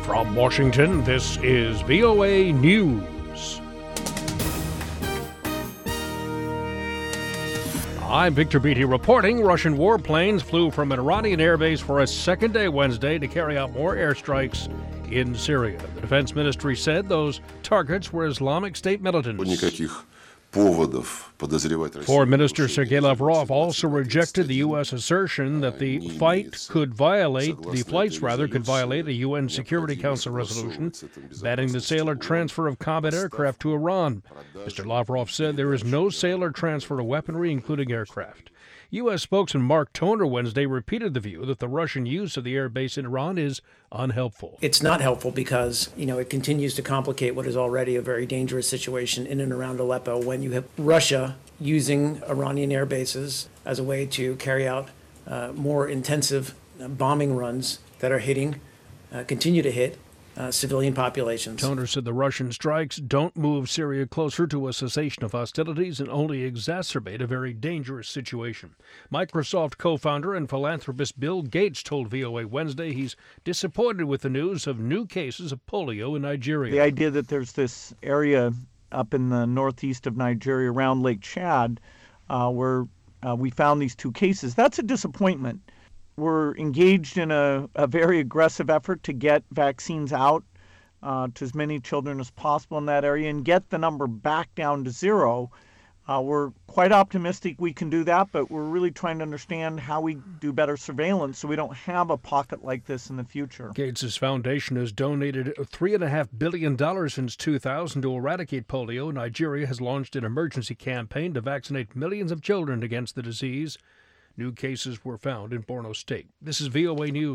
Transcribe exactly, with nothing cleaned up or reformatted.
From Washington, this is V O A News. I'm Victor Beatty reporting. Russian warplanes flew from an Iranian airbase for a second day Wednesday to carry out more airstrikes in Syria. The defense ministry said those targets were Islamic State militants. Foreign Minister Sergei Lavrov also rejected the U S assertion that the fight could violate, the flights rather, could violate a U N Security Council resolution banning the sale or transfer of combat aircraft to Iran. Mister Lavrov said there is no sale or transfer of weaponry, including aircraft. U S spokesman Mark Toner Wednesday repeated the view that the Russian use of the airbase in Iran is unhelpful. It's not helpful because, you know, it continues to complicate what is already a very dangerous situation in and around Aleppo when you have Russia using Iranian air bases as a way to carry out uh, more intensive uh, bombing runs that are hitting, uh, continue to hit, Uh, civilian populations. Toner said the Russian strikes don't move Syria closer to a cessation of hostilities and only exacerbate a very dangerous situation. Microsoft co-founder and philanthropist Bill Gates told V O A Wednesday he's disappointed with the news of new cases of polio in Nigeria. The idea that there's this area up in the northeast of Nigeria around Lake Chad uh, where uh, we found these two cases, that's a disappointment. We're engaged in a, a very aggressive effort to get vaccines out uh, to as many children as possible in that area and get the number back down to zero. Uh, we're quite optimistic we can do that, but we're really trying to understand how we do better surveillance so we don't have a pocket like this in the future. Gates' foundation has donated three point five billion dollars since two thousand to eradicate polio. Nigeria has launched an emergency campaign to vaccinate millions of children against the disease. New cases were found in Borno State. This is V O A News.